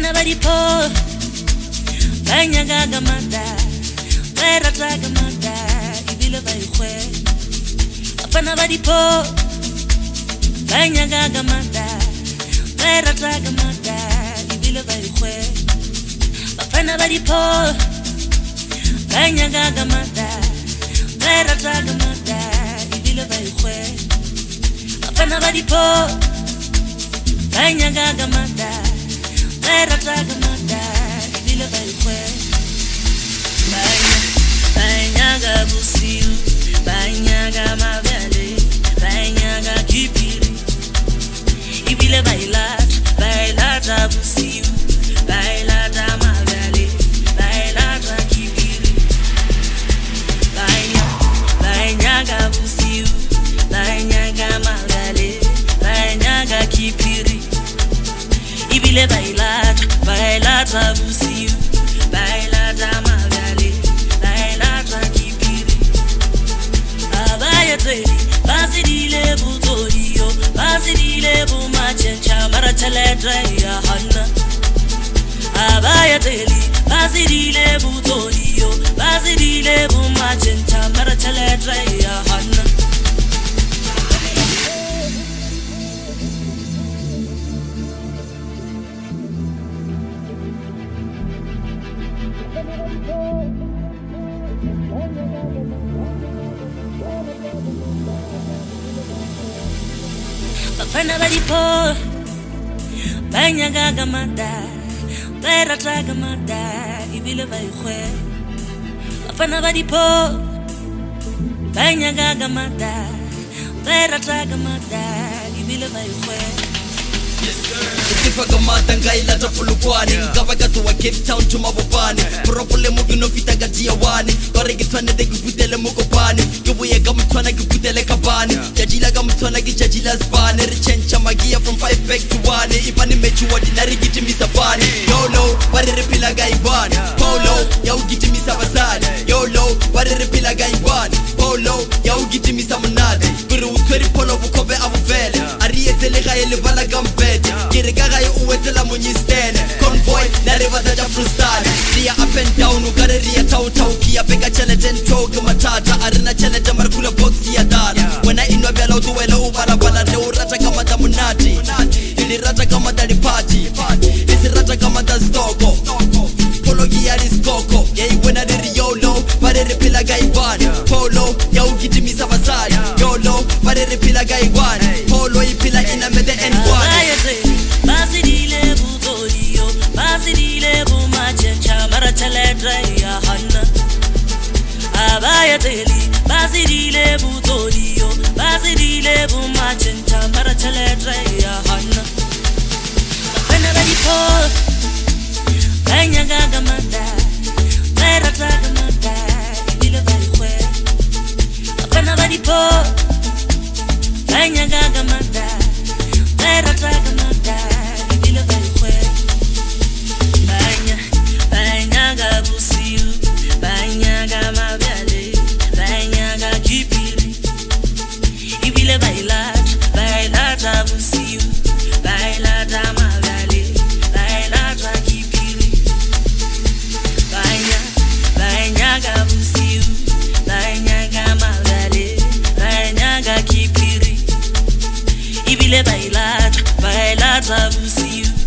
Bafana badipo banyaga gamada Vera tagamada ibile baykhwe Bafana badipo banyaga gamada Vera tagamada ibile baykhwe Bafana badipo banyaga gamada Vera tagamada ibile baykhwe Bafana badipo banyaga gamada Vera tagamada ibile baykhwe Banyaga busiu banyaga mavele banyaga kipiri ibile bailata busiu bailata mavele bailata kipiri banyaga busiu banyaga mavele banyaga kipiri ibile bailata busiu bailata mavele bailata kipiri abayeteli bazidile butoriyo bazidile bumachencha marateledre ya hanna abayeteli bazidile butoriyo bazidile bumachencha marateledre ya hanna Bafana badipo banyaga gamada Vera tagamada ibile baykhwe Bafana badipo banyaga gamada Vera tagamada ibile baykhwe Tifagamadan gailata pulukwani Gabagatu wa Cape Town to Mabopani Propole mugino fitagatia wani Korigitwane de gubudele mukopani Kibuye gamutwana gubudele kabani Jajila gamutwana gijajila spani Richencha magia from 5 back to 1 Ibani mechu ordinary gitimisa fani YOLO, warere pila gaibani Polo, yau gitimisa basani YOLO, warere pila gaibani Polo, yau gitimisa manade Guru utweri polo bukobe abufele Arietele gaele bala gambete Kirigagayo uwetela munyistene Convoy, nareva daja frustane Ria up and down, ugare ria tau tau Kia peka chele tento matata Arina chele jamarkula boxi ya dara Wena inwa biala utuwele ubara bala Neurata kama da munati Ili rata kama da lipati Isi rata kama da stoko Polo giari skoko Yei wena diri YOLO Barere pila gaibani Polo, yau gitimisa basari YOLO, barere pila gaibani Polo ipila ina mede N1 Bazidile butoriyo bazidile bumachencha marateledre ya hanna abayeteli bazidile butoriyo bazidile bumachencha marateledre ya hanna Bafana badipo banyaga gamada Vera tagamada ibile baykhwe Bafana badipo banyaga gamada Vera tagamada ibile baykhwe banyaga busiu banyaga mavele banyaga kipiri ibile bailata busiu bailata mavele bailata kipiri banyaga busiu banyaga mavele banyaga kipiri ibile bailata busiu